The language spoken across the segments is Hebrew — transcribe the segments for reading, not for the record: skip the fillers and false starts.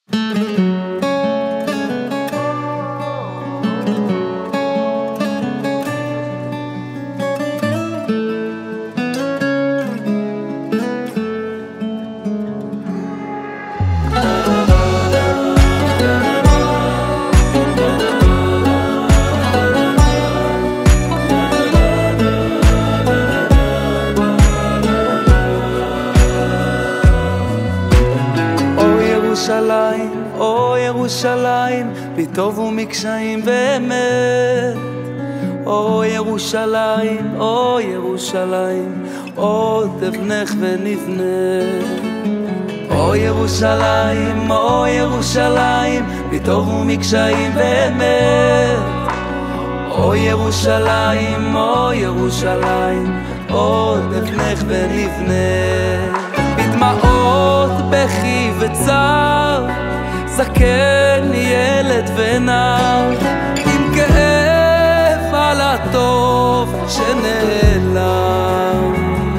או ירושלים, בלי טוב ומקשיים באמת. או ירושלים, או ירושלים, עוד אבנך ונבנה. או ירושלים, או ירושלים, בלי טוב ומקשיים באמת. או ירושלים, או ירושלים, עוד אבנך ונבנה. בדמעות, בכי וצער, זקן, ילד ונער, עם כאב על הטוב שנעלם.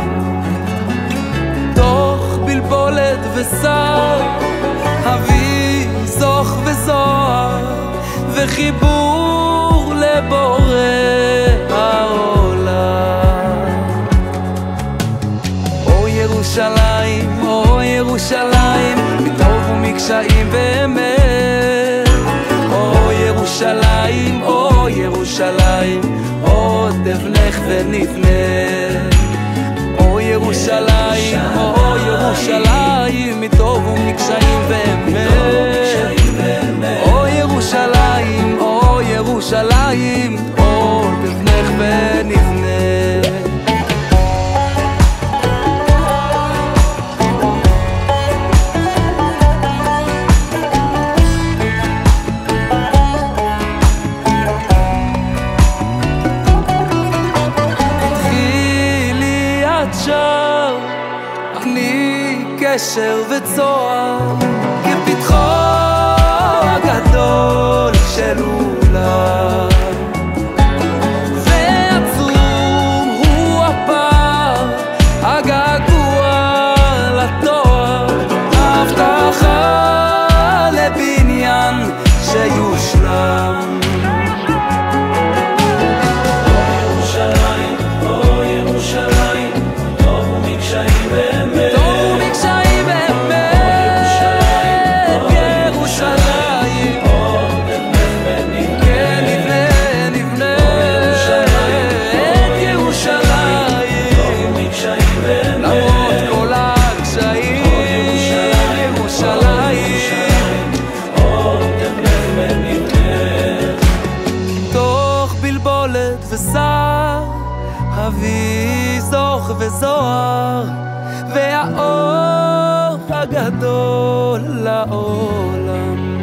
תוך בלבולת וסער, הביא זוך וזוהר, וחיבור לבורא העולם. או ירושלים, או ירושלים, בטוב ומקשיים באמת. או ירושלים, או ירושלים, עוד אבנך ונבנה. או ירושלים, או ירושלים, מטוב ומקשיים באמת. או ירושלים, או ירושלים, עוד אבנך ונבנה. אני קשר וצוהר כפתחו הגדול של אולם, ועצום הוא הפער, הגעגוע לתואר, הבטחה לבניין שיושלם. וסער, הביא זוך וזוהר, והאור הגדול לעולם.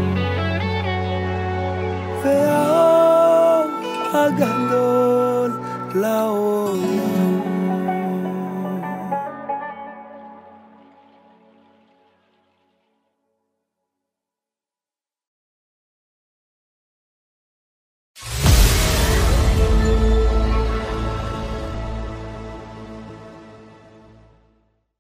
והאור הגדול לעולם.